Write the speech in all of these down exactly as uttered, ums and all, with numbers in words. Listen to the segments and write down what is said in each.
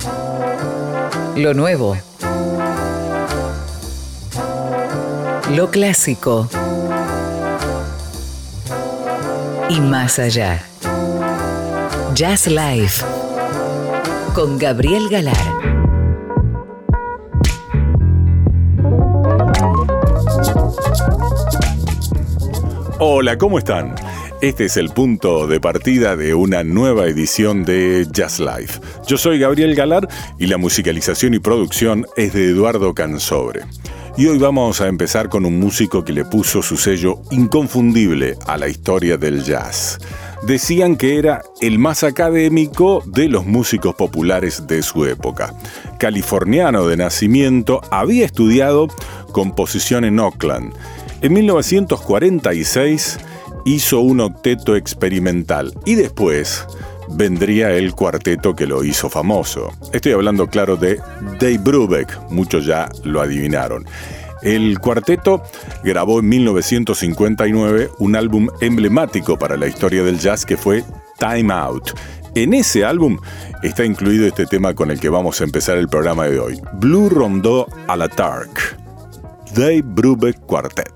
Lo nuevo. Lo clásico. Y más allá. Jazz Live. Con Gabriel Galar. Hola, ¿cómo están? Este es el punto de partida de una nueva edición de Jazz Live. Yo soy Gabriel Galar y la musicalización y producción es de Eduardo Cansobre. Y hoy vamos a empezar con un músico que le puso su sello inconfundible a la historia del jazz. Decían que era el más académico de los músicos populares de su época. Californiano de nacimiento, había estudiado composición en Oakland. En mil novecientos cuarenta y seis hizo un octeto experimental y después vendría el cuarteto que lo hizo famoso. Estoy hablando, claro, de Dave Brubeck, muchos ya lo adivinaron. El cuarteto grabó en mil novecientos cincuenta y nueve un álbum emblemático para la historia del jazz que fue Time Out. En ese álbum está incluido este tema con el que vamos a empezar el programa de hoy, Blue Rondeau à la Turk, Dave Brubeck Quartet.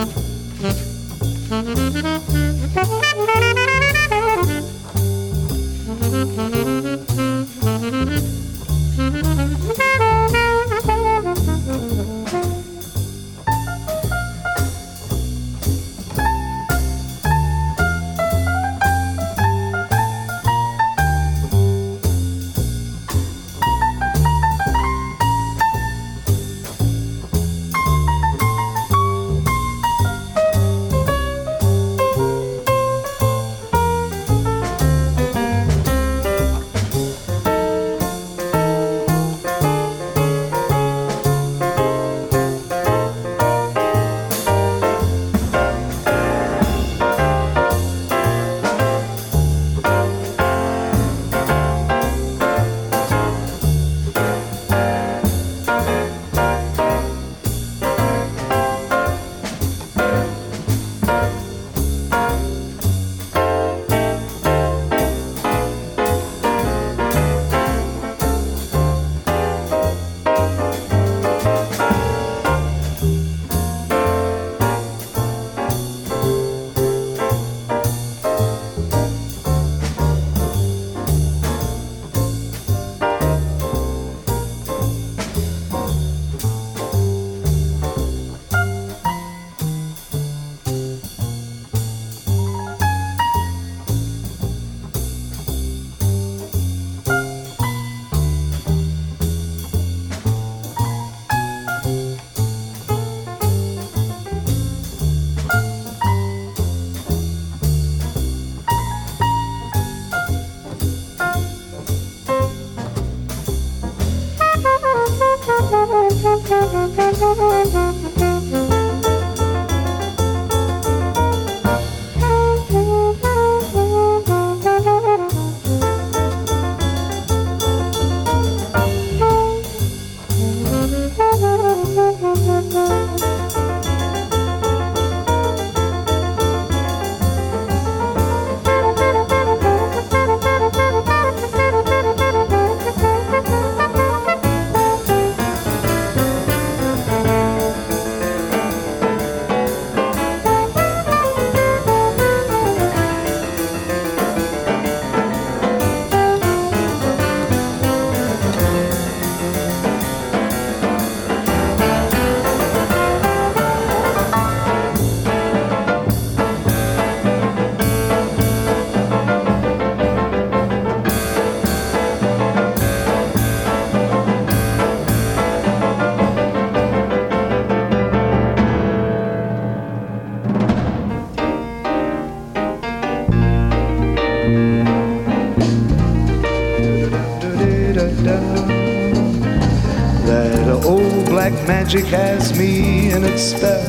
Magic has me in its spell.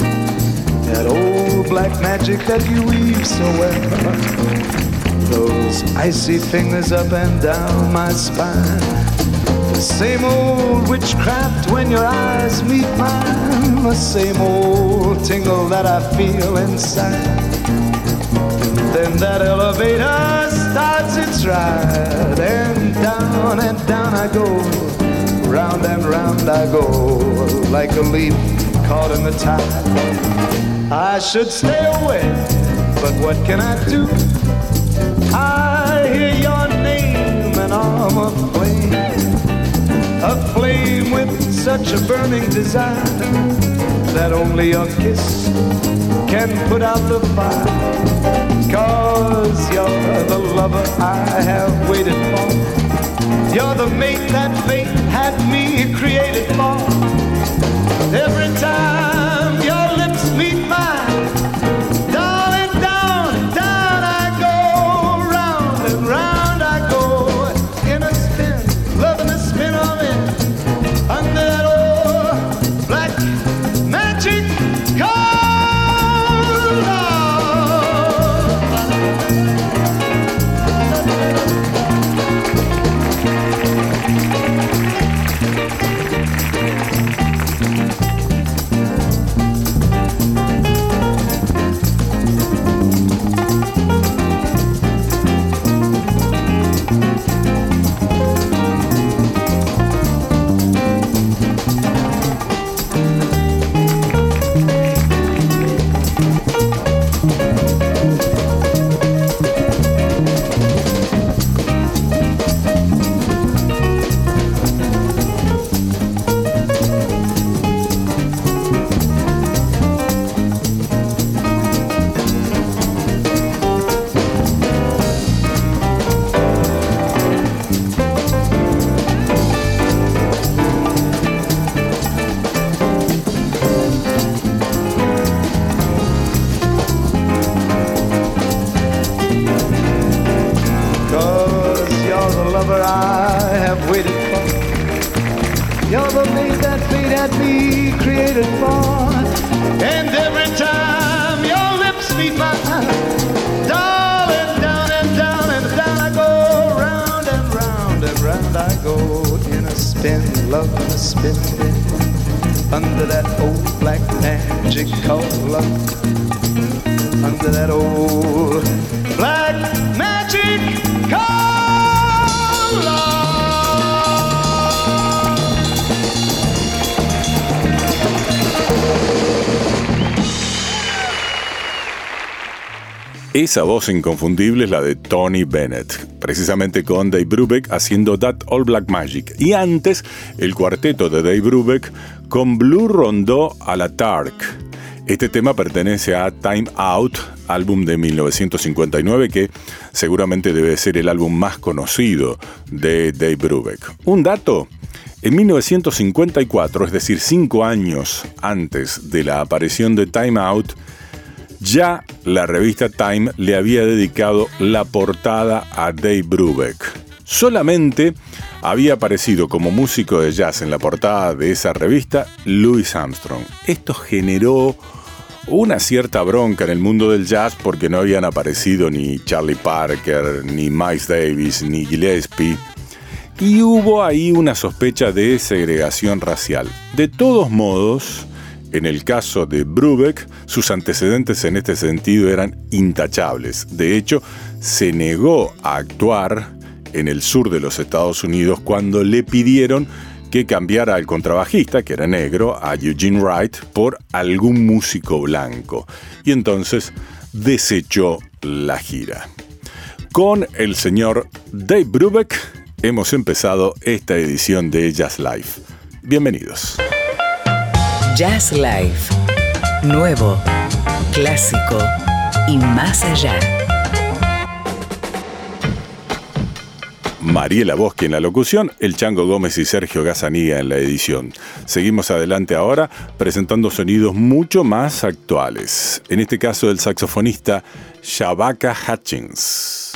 That old black magic that you weave so well. Those icy fingers up and down my spine. The same old witchcraft when your eyes meet mine. The same old tingle that I feel inside. Then that elevator starts its ride. And down and down I go. Round and round I go, like a leaf caught in the tide. I should stay away, but what can I do? I hear your name and I'm aflame, aflame with such a burning desire that only your kiss can put out the fire. 'Cause you're the lover I have waited for. You're the mate that fate had me created for. Every time your lips meet mine, darling, down, down I go. Round and round I go. In a spin, loving a spin on it. Under that old black magic car. love to spend it under that old black magic called love. Under that old black magic called love. Esa voz inconfundible es la de Tony Bennett, precisamente con Dave Brubeck haciendo That All Black Magic. Y antes, el cuarteto de Dave Brubeck con Blue Rondeau à la Tarque. Este tema pertenece a Time Out, álbum de mil novecientos cincuenta y nueve, que seguramente debe ser el álbum más conocido de Dave Brubeck. Un dato: en mil novecientos cincuenta y cuatro, es decir, cinco años antes de la aparición de Time Out, ya la revista Time le había dedicado la portada a Dave Brubeck. Solamente había aparecido como músico de jazz en la portada de esa revista Louis Armstrong. Esto generó una cierta bronca en el mundo del jazz porque no habían aparecido ni Charlie Parker, ni Miles Davis, ni Gillespie. Y hubo ahí una sospecha de segregación racial. De todos modos, en el caso de Brubeck, sus antecedentes en este sentido eran intachables. De hecho, se negó a actuar en el sur de los Estados Unidos cuando le pidieron que cambiara al contrabajista, que era negro, a Eugene Wright, por algún músico blanco. Y entonces desechó la gira. Con el señor Dave Brubeck hemos empezado esta edición de Jazz Life. Bienvenidos. Jazz Life. Nuevo, clásico y más allá. Mariela Boschi en la locución, el Chango Gómez y Sergio Gazzaniga en la edición. Seguimos adelante ahora presentando sonidos mucho más actuales. En este caso el saxofonista Shabaka Hutchings.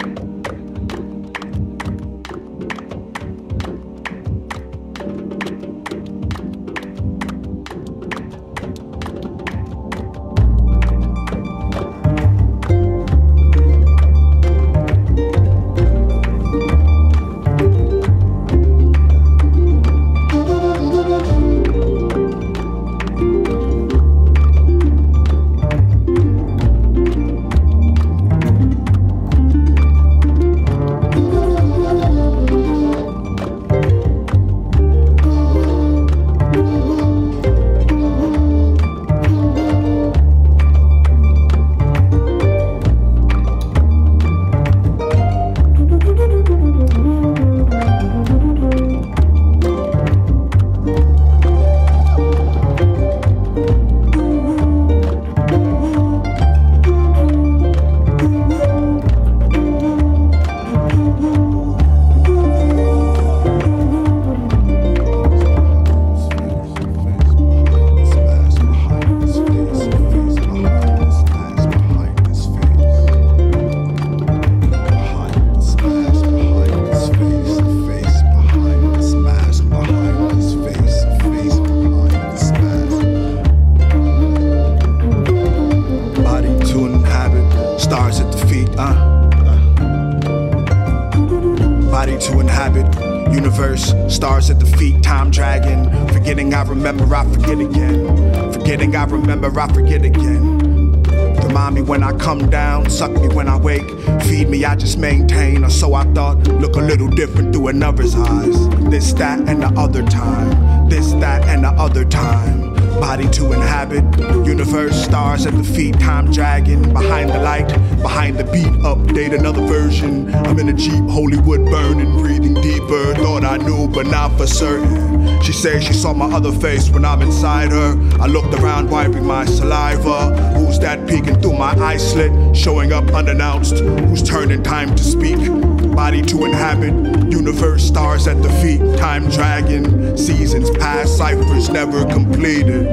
I forget again. Remind me when I come down, suck me when I wake, feed me, I just maintain. Or so I thought, look a little different through another's eyes. This, that, and the other time. This, that, and the other time. Body to inhabit, universe, stars at the feet, time dragging. Behind the light, behind the beat, update another version. I'm in a Jeep, Hollywood burning, breathing deeper. Thought I knew, but not for certain. She says she saw my other face when I'm inside her. I looked around, wiping my saliva. Who's that peeking through my eye slit? Showing up unannounced. Who's turning time to speak? Body to inhabit, universe, stars at the feet, time dragging. Seasons past, ciphers never completed.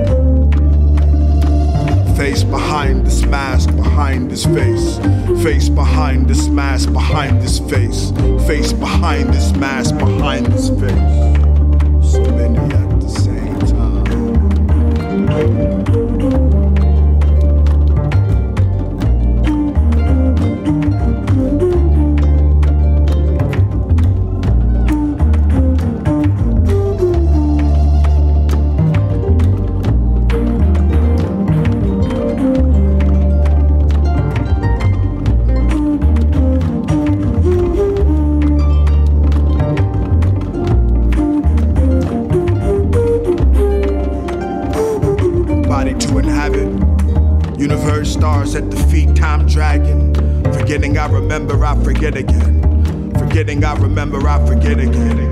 Face behind this mask, behind this face. Face behind this mask, behind this face. Face behind this mask, behind this face. So many at the same time. body to inhabit. Universe, stars at the feet, time dragging. Forgetting I remember, I forget again. Forgetting I remember, I forget again.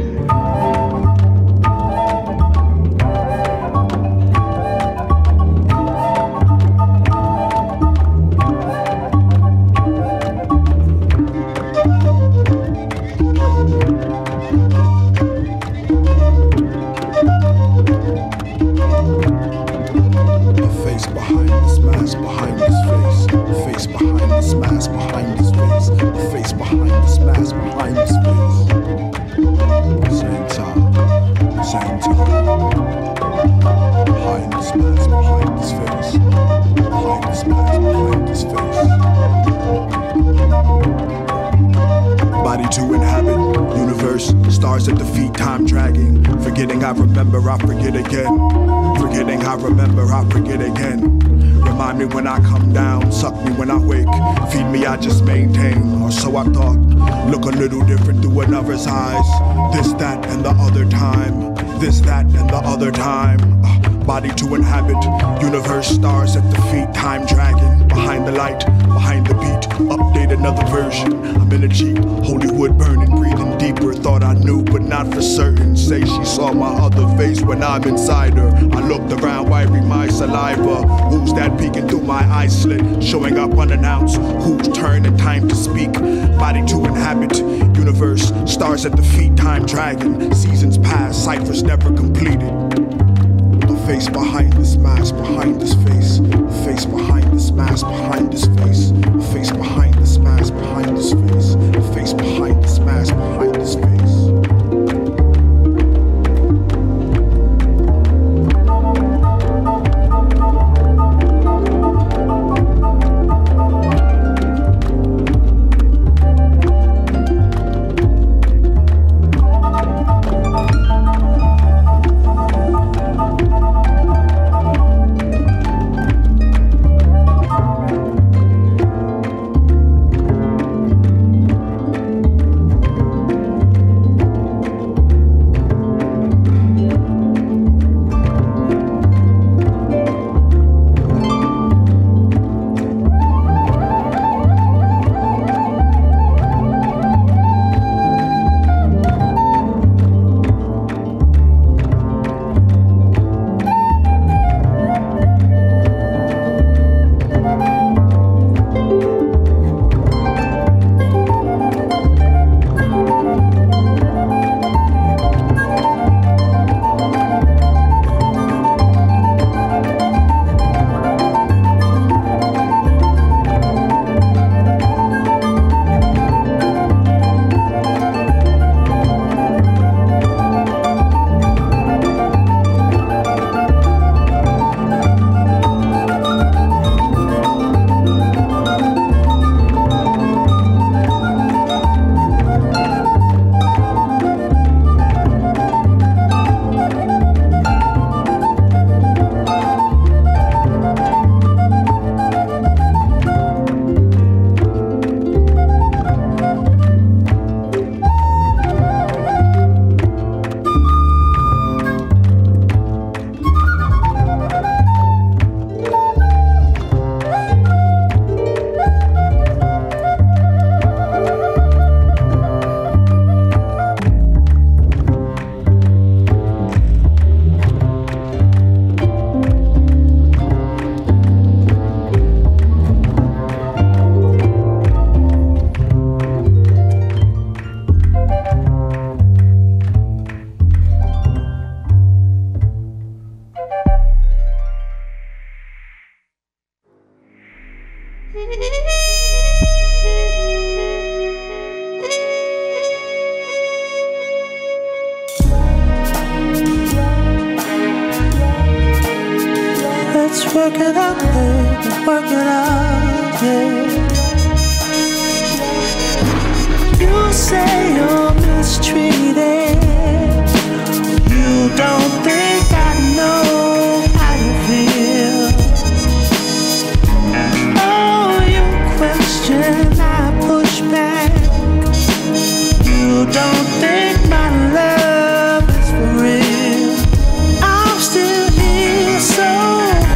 At the feet, time dragging. Forgetting I remember, I forget again. Forgetting I remember, I forget again. Remind me when I come down, suck me when I wake. Feed me, I just maintain, or so I thought. Look a little different through another's eyes. This, that, and the other time. This, that, and the other time. Uh, body to inhabit. Universe, stars at the feet, time dragging. Behind the light, behind the beat. Update another version. I'm in a Jeep, holy wood burning, breathing deeper. Thought I knew, but not for certain. Say she saw my other face when I'm inside her. I looked around, wiping my saliva. Who's that peeking through my eye slit? Showing up unannounced. Whose turn and time to speak? Body to inhabit. Universe, stars at the feet, time dragging. Seasons pass, ciphers never completed. The face behind this mask, behind this face. The face behind this mask, behind this face. The face behind this mask, behind this face. The face behind this mask, behind this face. work it out, baby, work it out, yeah. You say you're mistreated. You don't think I know how you feel. Oh, you question, I push back. You don't think my love is for real. I'm still here, so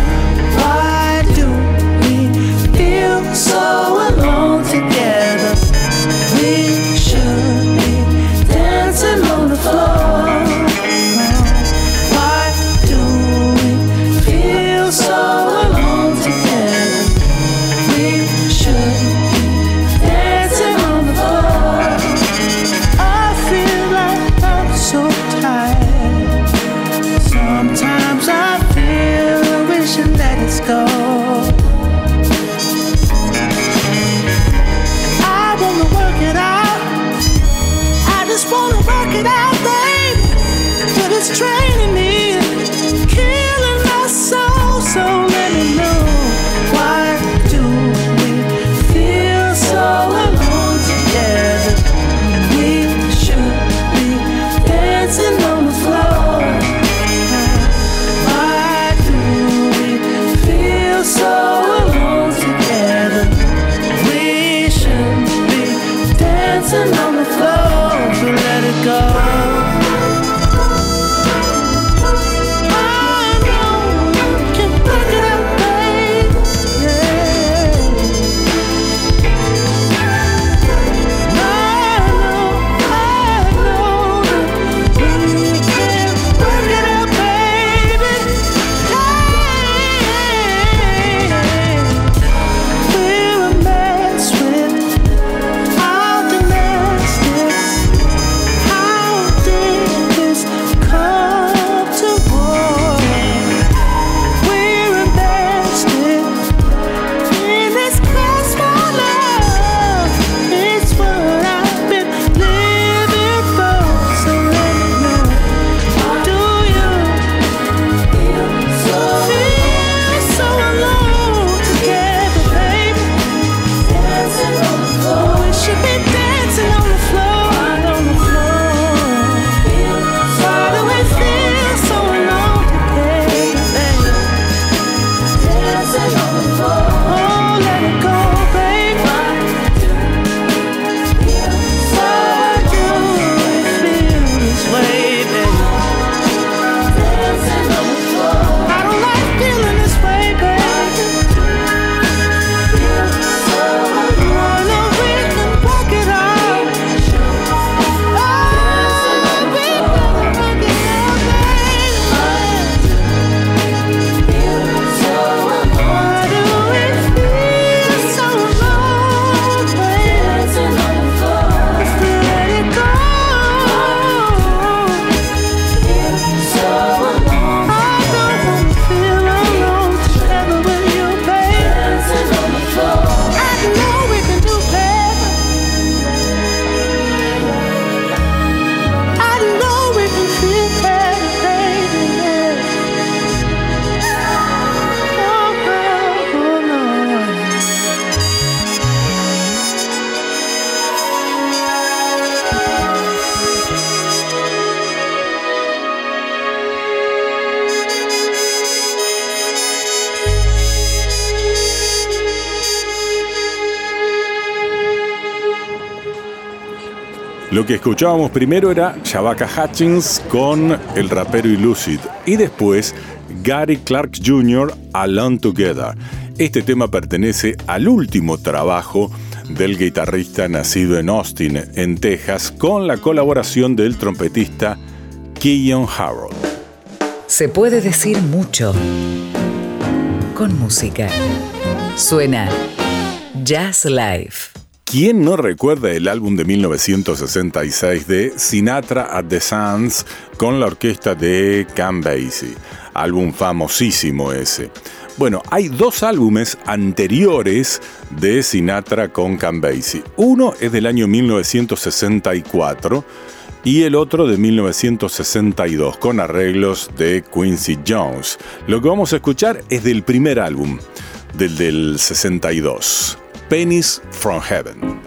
Lo que escuchábamos primero era Shabaka Hutchings con el rapero Illusid y después Gary Clark junior Alone Together. Este tema pertenece al último trabajo del guitarrista nacido en Austin, en Texas, con la colaboración del trompetista Keyon Harold. Se puede decir mucho con música. Suena Jazz Life. ¿Quién no recuerda el álbum de mil novecientos sesenta y seis de Sinatra at the Sands con la orquesta de Count Basie? Álbum famosísimo ese. Bueno, hay dos álbumes anteriores de Sinatra con Count Basie. Uno es del año mil novecientos sesenta y cuatro y el otro de mil novecientos sesenta y dos con arreglos de Quincy Jones. Lo que vamos a escuchar es del primer álbum, del del sesenta y dos. Pennies from Heaven.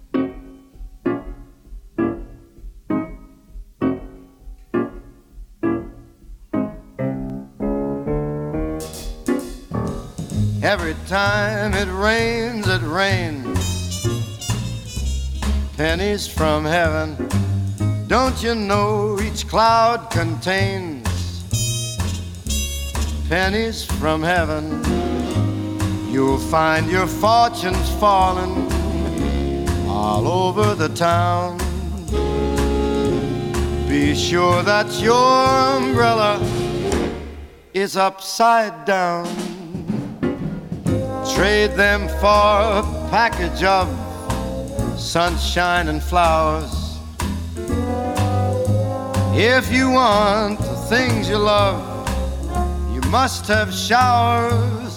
Every time it rains, it rains pennies from heaven. Don't you know each cloud contains pennies from heaven? You'll find your fortunes falling all over the town. Be sure that your umbrella is upside down. Trade them for a package of sunshine and flowers. If you want the things you love, you must have showers.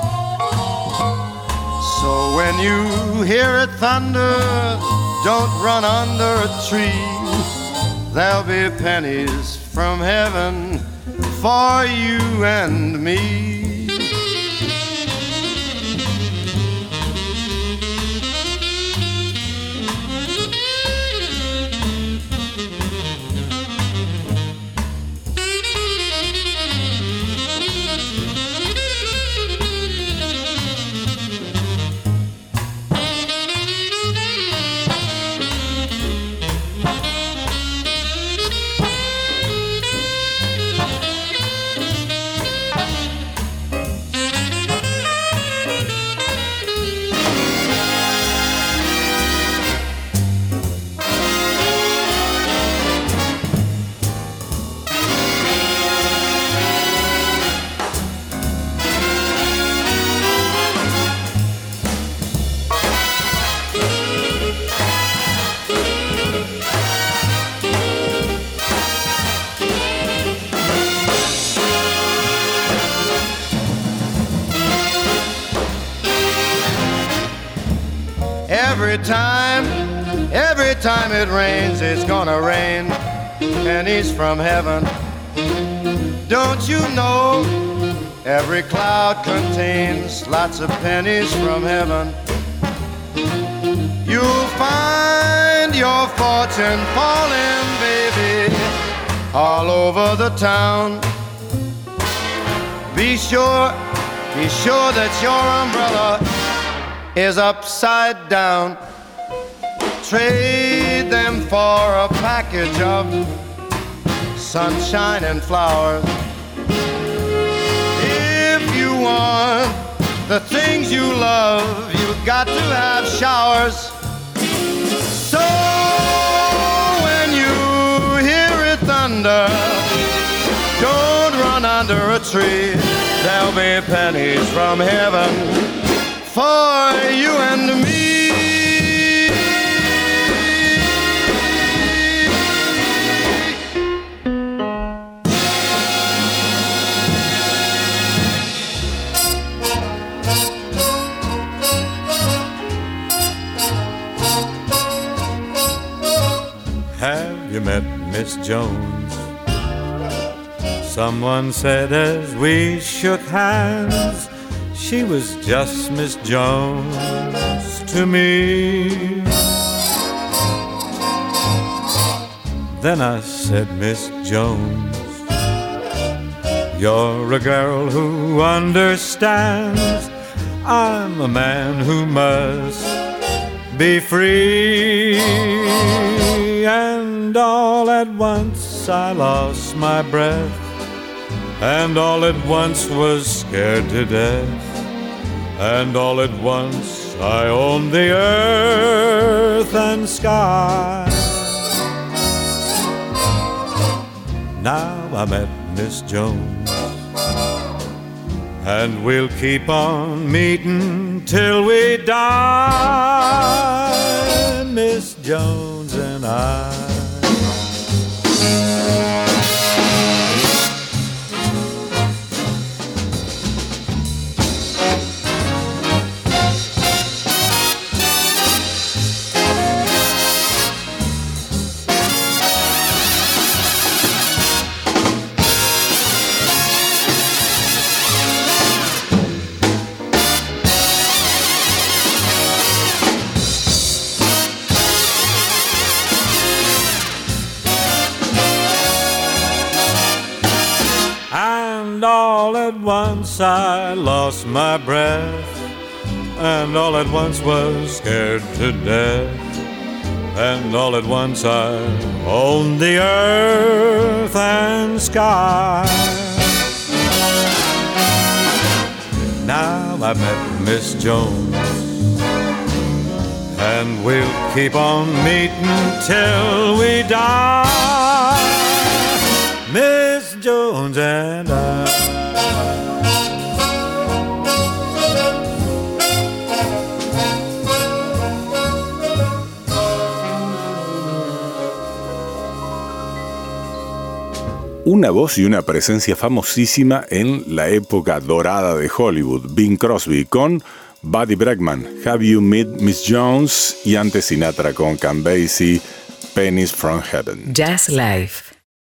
So when you hear it thunder, don't run under a tree. There'll be pennies from heaven for you and me. Every time, every time it rains, it's gonna rain pennies from heaven. Don't you know every cloud contains lots of pennies from heaven? You'll find your fortune falling, baby, all over the town. Be sure, be sure that your umbrella is upside down. Trade them for a package of sunshine and flowers. If you want the things you love, you've got to have showers. So when you hear it thunder, don't run under a tree. There'll be pennies from heaven for you and me. Have you met Miss Jones? Someone said as we shook hands, she was just Miss Jones to me. Then I said, Miss Jones, you're a girl who understands I'm a man who must be free. and all at once I lost my breath, and all at once was scared to death, and all at once I owned the earth and sky. Now I met Miss Jones, and we'll keep on meeting till we die, Miss Jones and I. And all at once I lost my breath, and all at once was scared to death, and all at once I owned the earth and sky. Now I met Miss Jones, and we'll keep on meeting till we die, Miss Jones and I. Una voz y una presencia famosísima en la época dorada de Hollywood, Bing Crosby con Buddy Bregman, Have You Met Miss Jones, y antes Sinatra con Count Basie, Pennies from Heaven. Jazz Life.